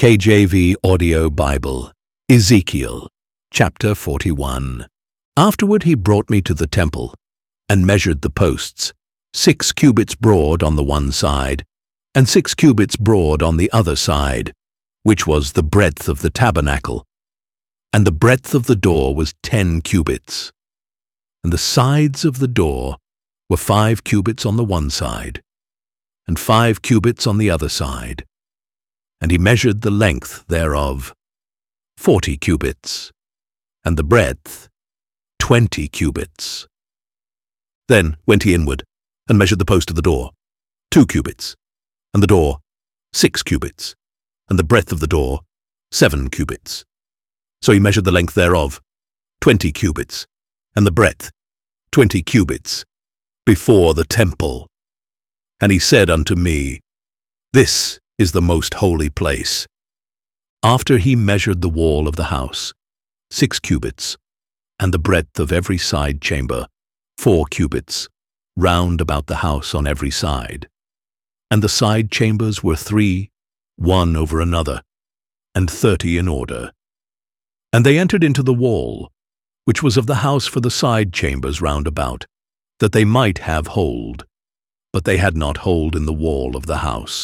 KJV Audio Bible, Ezekiel, chapter 41. Afterward he brought me to the temple, and measured the posts, 6 cubits broad on the one side, and 6 cubits broad on the other side, which was the breadth of the tabernacle. And the breadth of the door was 10 cubits. And the sides of the door were 5 cubits on the one side, and 5 cubits on the other side. And he measured the length thereof, 40 cubits, and the breadth, 20 cubits. Then went he inward, and measured the post of the door, 2 cubits, and the door, 6 cubits, and the breadth of the door, 7 cubits. So he measured the length thereof, 20 cubits, and the breadth, 20 cubits, before the temple. And he said unto me, This is the most holy place. After he measured the wall of the house, 6 cubits, and the breadth of every side chamber, 4 cubits, round about the house on every side. And the side chambers were 3, one over another, and 30 in order. And they entered into the wall, which was of the house for the side chambers round about, that they might have hold, but they had not hold in the wall of the house.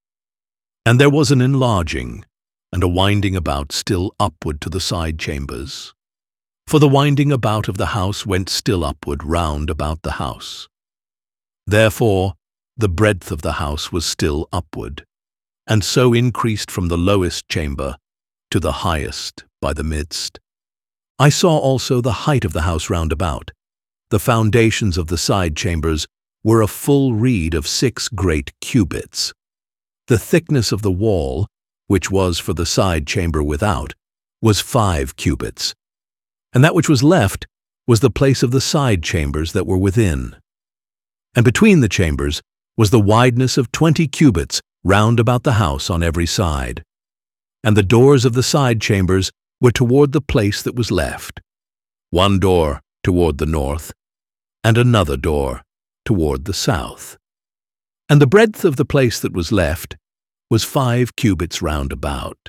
And there was an enlarging, and a winding about still upward to the side chambers. For the winding about of the house went still upward round about the house. Therefore the breadth of the house was still upward, and so increased from the lowest chamber to the highest by the midst. I saw also the height of the house round about. The foundations of the side chambers were a full reed of 6 great cubits. The thickness of the wall, which was for the side chamber without, was 5 cubits, and that which was left was the place of the side chambers that were within. And between the chambers was the wideness of 20 cubits round about the house on every side. And the doors of the side chambers were toward the place that was left, one door toward the north, and another door toward the south. And the breadth of the place that was left was 5 cubits round about.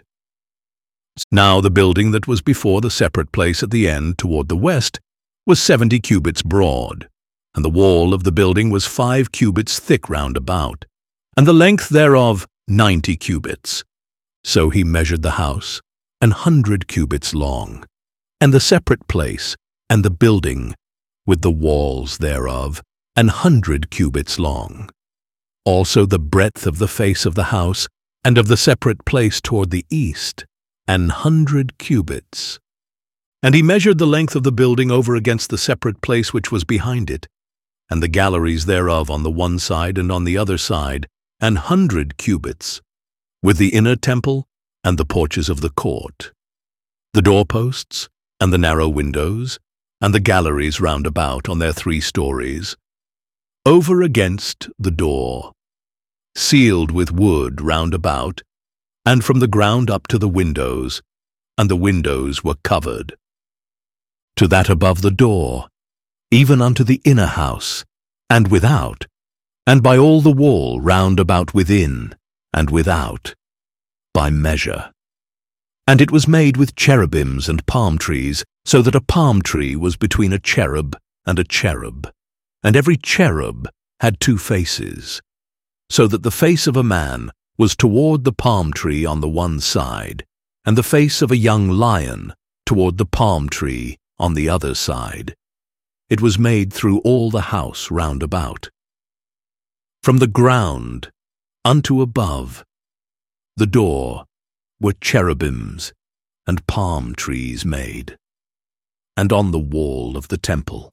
Now the building that was before the separate place at the end toward the west was 70 cubits broad, and the wall of the building was 5 cubits thick round about, and the length thereof 90 cubits. So he measured the house 100 cubits long, and the separate place, and the building, with the walls thereof, 100 cubits long. Also the breadth of the face of the house, and of the separate place toward the east, 100 cubits. And he measured the length of the building over against the separate place which was behind it, and the galleries thereof on the one side and on the other side, 100 cubits, with the inner temple and the porches of the court, the doorposts, and the narrow windows, and the galleries round about on their 3 stories, over against the door, sealed with wood round about, and from the ground up to the windows, and the windows were covered. To that above the door, even unto the inner house, and without, and by all the wall round about within, and without, by measure. And it was made with cherubims and palm trees, so that a palm tree was between a cherub and a cherub, and every cherub had 2 faces, so that the face of a man was toward the palm tree on the one side, and the face of a young lion toward the palm tree on the other side. It was made through all the house round about. From the ground unto above the door were cherubims and palm trees made, and on the wall of the temple.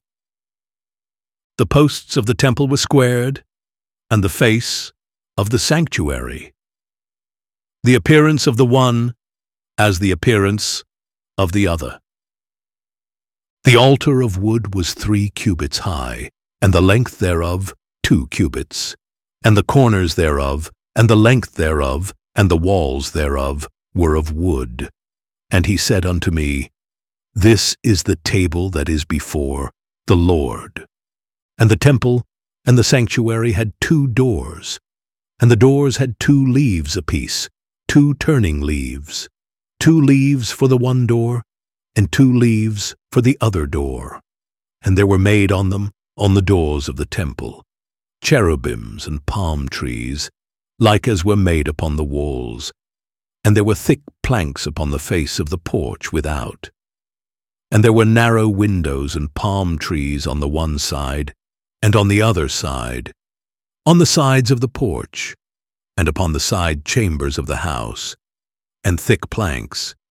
The posts of the temple were squared, and the face of the sanctuary, the appearance of the one as the appearance of the other. The altar of wood was 3 cubits high, and the length thereof 2 cubits, and the corners thereof, and the length thereof, and the walls thereof were of wood. And he said unto me, This is the table that is before the Lord. And the temple and the sanctuary had 2 doors, and the doors had 2 leaves apiece, 2 turning leaves, 2 leaves for the one door, and 2 leaves for the other door. And there were made on them, on the doors of the temple, cherubims and palm trees, like as were made upon the walls. And there were thick planks upon the face of the porch without. And there were narrow windows and palm trees on the one side, and on the other side, on the sides of the porch, and upon the side chambers of the house, and thick planks,